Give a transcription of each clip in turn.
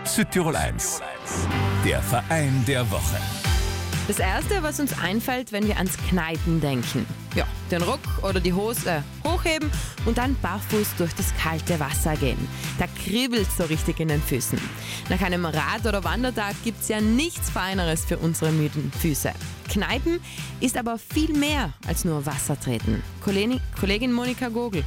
Südtirol 1, der Verein der Woche. Das Erste, was uns einfällt, wenn wir ans Kneipen denken. Ja, den Rock oder die Hose hochheben und dann barfuß durch das kalte Wasser gehen. Da kribbelt so richtig in den Füßen. Nach einem Rad- oder Wandertag gibt es ja nichts Feineres für unsere müden Füße. Kneipen ist aber viel mehr als nur Wasser treten. Kollegin Monika Gogel.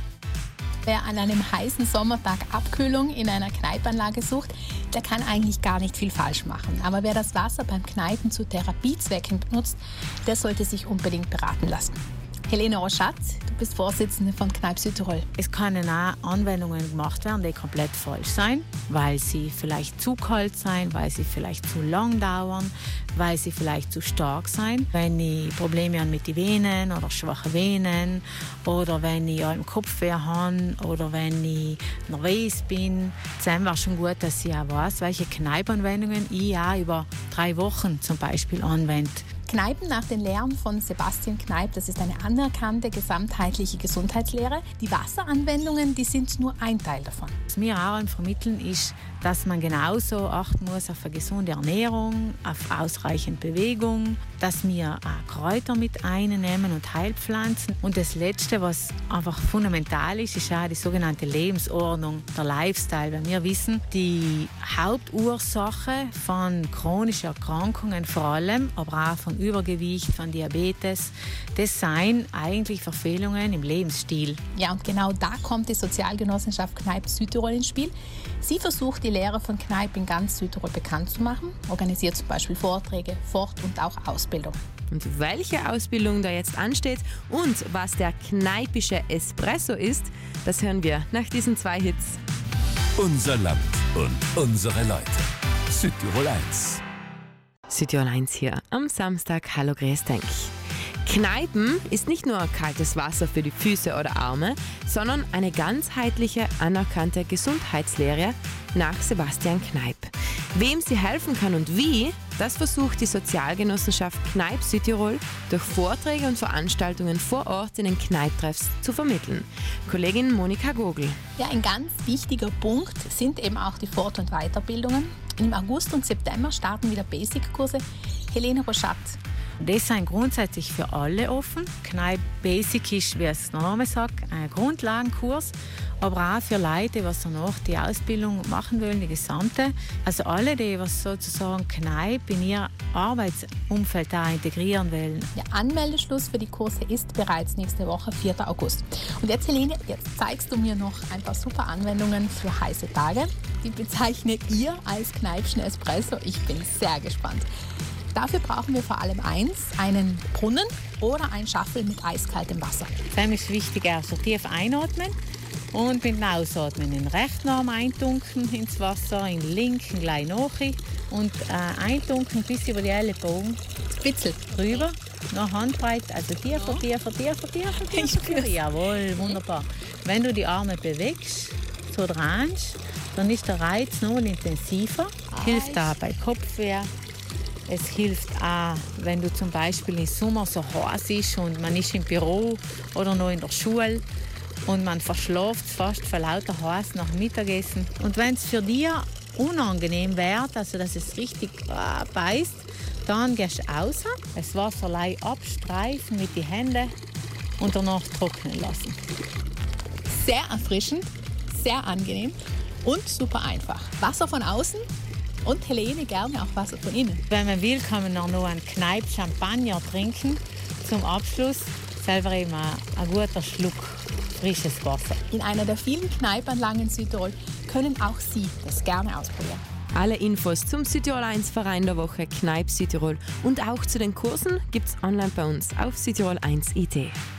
Wer an einem heißen Sommertag Abkühlung in einer Kneipanlage sucht, der kann eigentlich gar nicht viel falsch machen. Aber wer das Wasser beim Kneipen zu Therapiezwecken benutzt, der sollte sich unbedingt beraten lassen. Helene Roschat, du bist Vorsitzende von Kneipp Südtirol. Es können auch Anwendungen gemacht werden, die komplett falsch sein, weil sie vielleicht zu kalt sein, weil sie vielleicht zu lang dauern, weil sie vielleicht zu stark sein. Wenn ich Probleme habe mit den Venen oder schwache Venen oder wenn ich im Kopfweh habe oder wenn ich nervös bin, dann wäre schon gut, dass ich auch weiß, welche Kneipanwendungen ich auch über 3 Wochen zum Beispiel anwende. Kneipen nach den Lehren von Sebastian Kneipp, das ist eine anerkannte gesamtheitliche Gesundheitslehre. Die Wasseranwendungen, die sind nur ein Teil davon. Was wir auch vermitteln ist, dass man genauso achten muss auf eine gesunde Ernährung, auf ausreichend Bewegung, dass wir auch Kräuter mit einnehmen und Heilpflanzen. Und das Letzte, was einfach fundamental ist, ist auch die sogenannte Lebensordnung, der Lifestyle. Weil wir wissen, die Hauptursache von chronischen Erkrankungen vor allem, aber auch von Übergewicht, von Diabetes, das seien eigentlich Verfehlungen im Lebensstil. Ja, und genau da kommt die Sozialgenossenschaft Kneipp Südtirol ins Spiel. Sie versucht, die Lehre von Kneipp in ganz Südtirol bekannt zu machen, organisiert zum Beispiel Vorträge, Fort- und auch Ausbildung. Und welche Ausbildung da jetzt ansteht und was der kneipische Espresso ist, das hören wir nach diesen 2 Hits. Unser Land und unsere Leute. Südtirol 1. Südtirol 1 hier am Samstag. Hallo, grüß dich. Kneipen ist nicht nur kaltes Wasser für die Füße oder Arme, sondern eine ganzheitliche, anerkannte Gesundheitslehre nach Sebastian Kneipp. Wem sie helfen kann und wie, das versucht die Sozialgenossenschaft Kneipp Südtirol durch Vorträge und Veranstaltungen vor Ort in den Kneipptreffs zu vermitteln. Kollegin Monika Gogel. Ja, ein ganz wichtiger Punkt sind eben auch die Fort- und Weiterbildungen. Im August und September starten wieder Basic-Kurse. Helene Roschat. Das sind grundsätzlich für alle offen. Kneipp Basic ist, wie es der Name sagt, ein Grundlagenkurs, aber auch für Leute, die danach die Ausbildung machen wollen, die gesamte. Also alle, die was sozusagen Kneipp in ihr Arbeitsumfeld da integrieren wollen. Der Anmeldeschluss für die Kurse ist bereits nächste Woche, 4. August. Und jetzt, Helene, jetzt zeigst du mir noch ein paar super Anwendungen für heiße Tage. Die bezeichnet ihr als Kneippschen Espresso. Ich bin sehr gespannt. Dafür brauchen wir vor allem einen Brunnen oder ein Schaffel mit eiskaltem Wasser. Dann ist wichtig, also tief einatmen und mit dem Ausatmen in den rechten Arm eintunken ins Wasser, in den linken gleich nach und eintunken bis über die Ellenbogen. Spitzel. Rüber, nach Handbreit, also tiefer. Jawohl, wunderbar. Wenn du die Arme bewegst, so drehst, dann ist der Reiz noch intensiver. Hilft auch bei Kopfweh. Es hilft auch, wenn du zum Beispiel im Sommer so heiß ist und man ist im Büro oder noch in der Schule und man verschläft fast vor lauter Heiß nach dem Mittagessen. Und wenn es für dich unangenehm wird, also dass es richtig beißt, dann gehst du raus, das Wasser abstreifen mit den Händen und danach trocknen lassen. Sehr erfrischend, sehr angenehm und super einfach. Wasser von außen. Und Helene, gerne auch Wasser von innen. Wenn man will, kann man noch einen Kneipp Champagner trinken. Zum Abschluss selber eben ein guter Schluck frisches Wasser. In einer der vielen Kneippanlagen in Südtirol können auch Sie das gerne ausprobieren. Alle Infos zum Südtirol 1 Verein der Woche Kneipp Südtirol und auch zu den Kursen gibt's online bei uns auf Südtirol 1 IT.